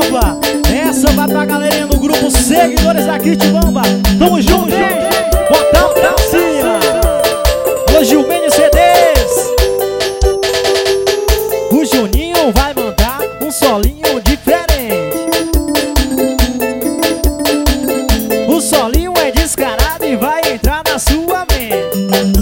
Kitibamba. Essa vai pra galerinha do grupo Seguidores da Kitibamba. Tamo junto, botão pra cima. Ô Gilmenio CDs. O Juninho vai mandar um solinho diferente. O solinho é descarado e vai entrar na sua mente.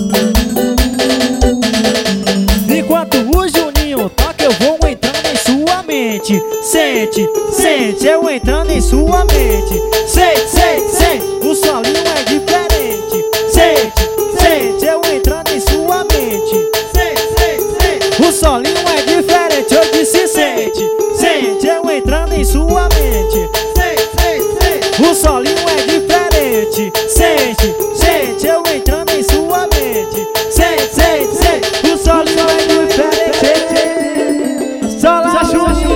Enquanto o Juninho toca, eu vou entrando em sua mente. Sente, sente, eu entrando em sua mente. Sente, sente, sente, o solinho é diferente. Sente, sente, eu entrando em sua mente. Sente, sente, sente, o solinho é diferente. Eu disse sente, sente, eu entrando em sua mente. Sente, sente, sente, o solinho é diferente. Sente, sente, eu entrando em sua mente. Sente, sente, sente, o solinho é diferente. Sola,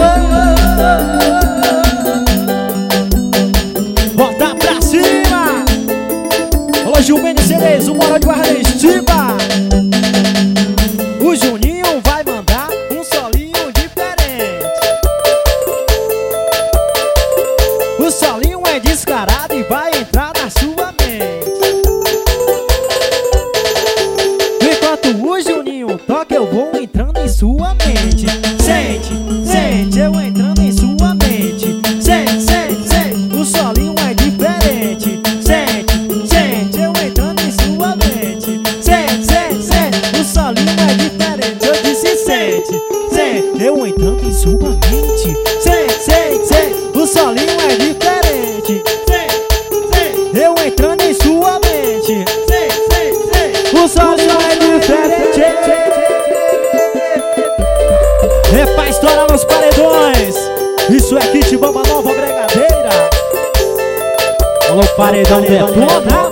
bota pra cima. Alô Gilmenio CDs, o Mora de Guarda-Estiva. O Juninho vai mandar um solinho diferente. O solinho é descarado e vai entrar na sua mente. Enquanto o Juninho toca, eu vou entrando em sua mente. Sente, sente, eu entrando em sua mente. Sente, sente, sente, o solinho é diferente. Sente, sente, eu entrando em sua mente. Sente, sente, sente, o solinho é diferente. Eu disse sente, sente, eu entrando em sua mente. Sente, sente, sente, o solinho é diferente. Sente, sente, eu entrando em sua mente. Sente, sente, sente, o solinho é diferente. É pra estourar nos paredões. Isso é Kitibamba Nova Bregadeira. Alô, paredão detona.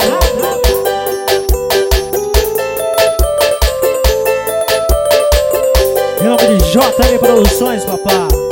Em nome de JL Produções, papá.